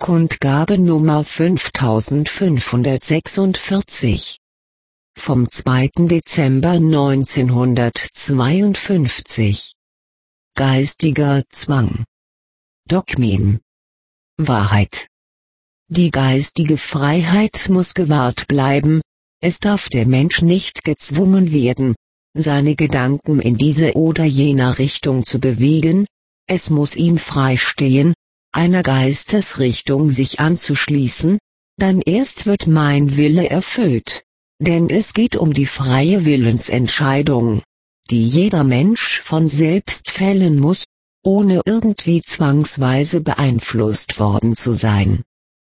Kundgabe Nummer 5546 vom 2. Dezember 1952. Geistiger Zwang. Dogmen. Wahrheit. Die geistige Freiheit muss gewahrt bleiben, es darf der Mensch nicht gezwungen werden, seine Gedanken in diese oder jener Richtung zu bewegen, es muss ihm freistehen, einer Geistesrichtung sich anzuschließen, dann erst wird mein Wille erfüllt, denn es geht um die freie Willensentscheidung, die jeder Mensch von selbst fällen muss, ohne irgendwie zwangsweise beeinflusst worden zu sein.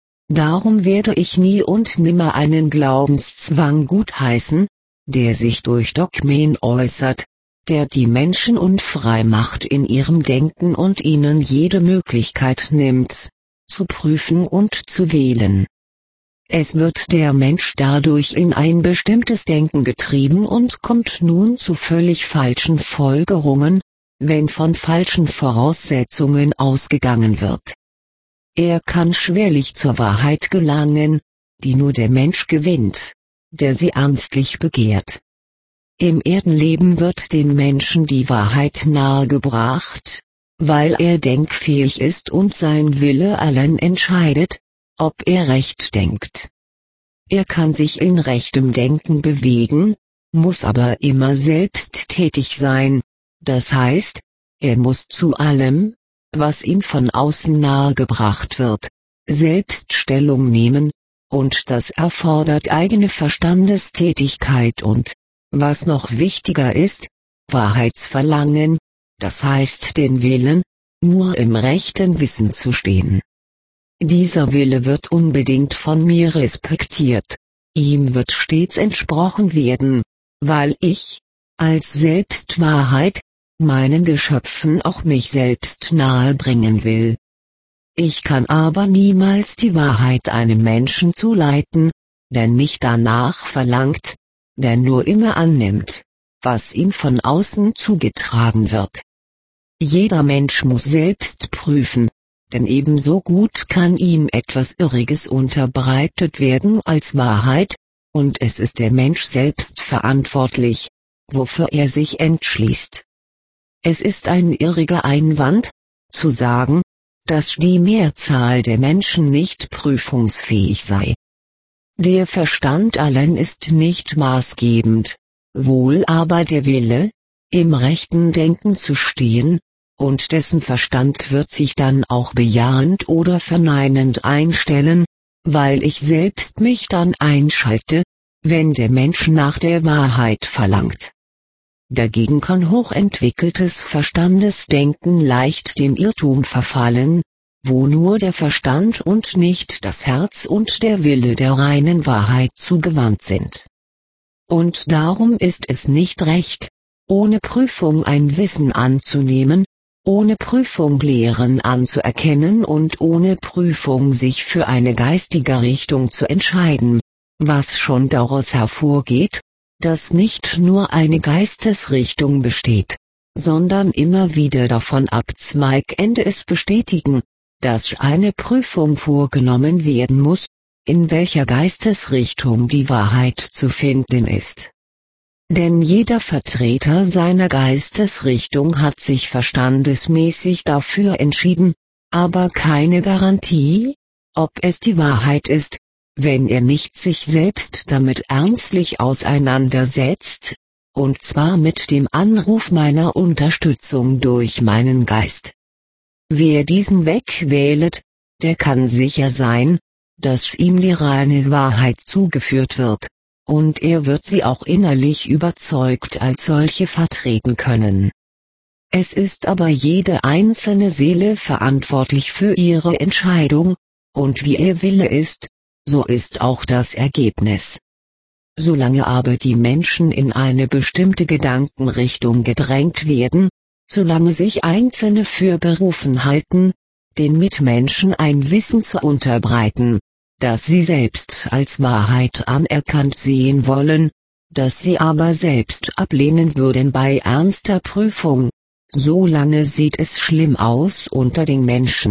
Darum werde ich nie und nimmer einen Glaubenszwang gutheißen, der sich durch Dogmen äußert, der die Menschen unfrei macht in ihrem Denken und ihnen jede Möglichkeit nimmt, zu prüfen und zu wählen. Es wird der Mensch dadurch in ein bestimmtes Denken getrieben und kommt nun zu völlig falschen Folgerungen, wenn von falschen Voraussetzungen ausgegangen wird. Er kann schwerlich zur Wahrheit gelangen, die nur der Mensch gewinnt, der sie ernstlich begehrt. Im Erdenleben wird dem Menschen die Wahrheit nahegebracht, weil er denkfähig ist und sein Wille allein entscheidet, ob er recht denkt. Er kann sich in rechtem Denken bewegen, muss aber immer selbst tätig sein, das heißt, er muss zu allem, was ihm von außen nahegebracht wird, selbst Stellung nehmen, und das erfordert eigene Verstandestätigkeit und, was noch wichtiger ist, Wahrheitsverlangen, das heißt den Willen, nur im rechten Wissen zu stehen. Dieser Wille wird unbedingt von mir respektiert, ihm wird stets entsprochen werden, weil ich, als Selbstwahrheit, meinen Geschöpfen auch mich selbst nahebringen will. Ich kann aber niemals die Wahrheit einem Menschen zuleiten, der nicht danach verlangt, der nur immer annimmt, was ihm von außen zugetragen wird. Jeder Mensch muss selbst prüfen, denn ebenso gut kann ihm etwas Irriges unterbreitet werden als Wahrheit, und es ist der Mensch selbst verantwortlich, wofür er sich entschließt. Es ist ein irriger Einwand, zu sagen, dass die Mehrzahl der Menschen nicht prüfungsfähig sei. Der Verstand allein ist nicht maßgebend, wohl aber der Wille, im rechten Denken zu stehen, und dessen Verstand wird sich dann auch bejahend oder verneinend einstellen, weil ich selbst mich dann einschalte, wenn der Mensch nach der Wahrheit verlangt. Dagegen kann hochentwickeltes Verstandesdenken leicht dem Irrtum verfallen, wo nur der Verstand und nicht das Herz und der Wille der reinen Wahrheit zugewandt sind. Und darum ist es nicht recht, ohne Prüfung ein Wissen anzunehmen, ohne Prüfung Lehren anzuerkennen und ohne Prüfung sich für eine geistige Richtung zu entscheiden, was schon daraus hervorgeht, dass nicht nur eine Geistesrichtung besteht, sondern immer wieder davon abzweigende es bestätigen, dass eine Prüfung vorgenommen werden muss, in welcher Geistesrichtung die Wahrheit zu finden ist. Denn jeder Vertreter seiner Geistesrichtung hat sich verstandesmäßig dafür entschieden, aber keine Garantie, ob es die Wahrheit ist, wenn er nicht sich selbst damit ernstlich auseinandersetzt, und zwar mit dem Anruf meiner Unterstützung durch meinen Geist. Wer diesen Weg wählet, der kann sicher sein, dass ihm die reine Wahrheit zugeführt wird, und er wird sie auch innerlich überzeugt als solche vertreten können. Es ist aber jede einzelne Seele verantwortlich für ihre Entscheidung, und wie ihr Wille ist, so ist auch das Ergebnis. Solange aber die Menschen in eine bestimmte Gedankenrichtung gedrängt werden, solange sich Einzelne für berufen halten, den Mitmenschen ein Wissen zu unterbreiten, das sie selbst als Wahrheit anerkannt sehen wollen, das sie aber selbst ablehnen würden bei ernster Prüfung, solange sieht es schlimm aus unter den Menschen.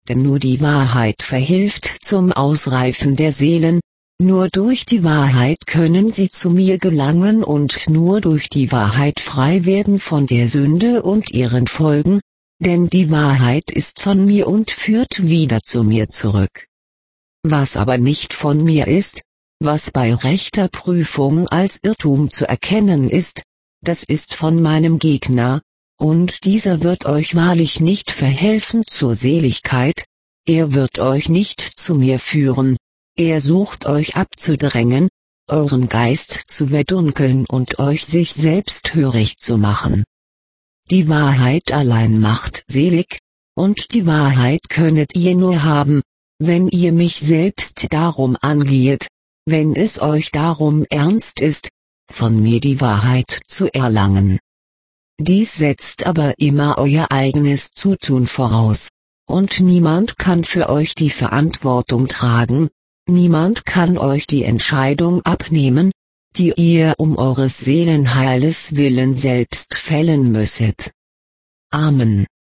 denn nur die Wahrheit verhilft zum Ausreifen der Seelen, nur durch die Wahrheit können sie zu mir gelangen und nur durch die Wahrheit frei werden von der Sünde und ihren Folgen, denn die Wahrheit ist von mir und führt wieder zu mir zurück. Was aber nicht von mir ist, was bei rechter Prüfung als Irrtum zu erkennen ist, das ist von meinem Gegner, und dieser wird euch wahrlich nicht verhelfen zur Seligkeit, er wird euch nicht zu mir führen, er sucht euch abzudrängen, euren Geist zu verdunkeln und euch sich selbst hörig zu machen. Die Wahrheit allein macht selig, und die Wahrheit könnet ihr nur haben, wenn ihr mich selbst darum angehet, wenn es euch darum ernst ist, von mir die Wahrheit zu erlangen. Dies setzt aber immer euer eigenes Zutun voraus, und niemand kann für euch die Verantwortung tragen, niemand kann euch die Entscheidung abnehmen, die ihr um eures Seelenheiles willen selbst fällen müsset. Amen.